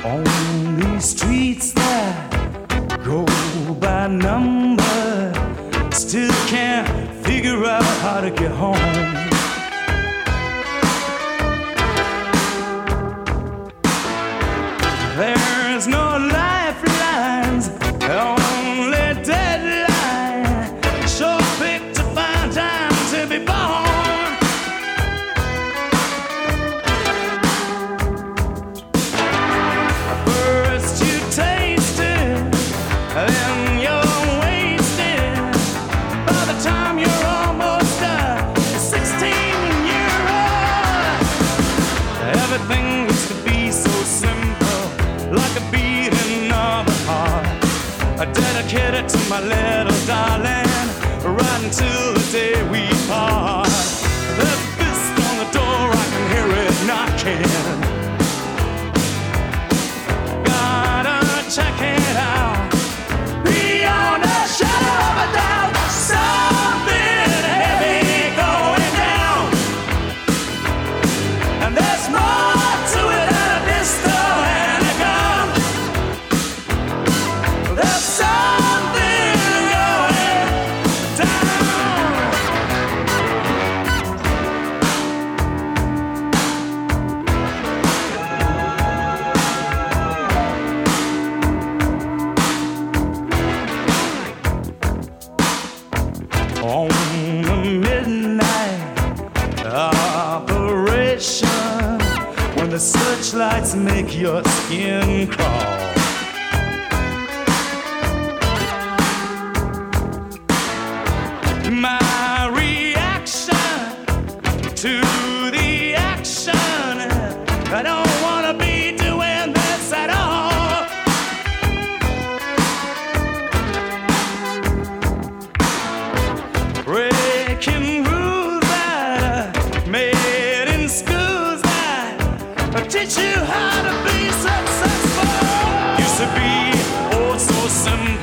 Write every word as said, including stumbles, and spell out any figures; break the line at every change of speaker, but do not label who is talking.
On these streets that go by number, still can't figure out how to get home. There's no lifelines, only deadline. Sure picked a fine time to be born. First you taste it, then you're wasted. By the time you're almost done, sixteen year old. Everything used to be so simple, like a beating of a heart. I dedicate it to my little darling, right until the day we part. There's a fist on the door, I can hear it knocking. Gotta check it out. Beyond a shadow of a doubt, something heavy going down. And there's more to it than a pistol and a gun. There's something going down. On the midnight operation, when the searchlights make your skin crawl. My reaction to the action, I don't wanna be doing this at all. Breaking rules that made in schools that teach you how to be successful. Used to be oh so simple.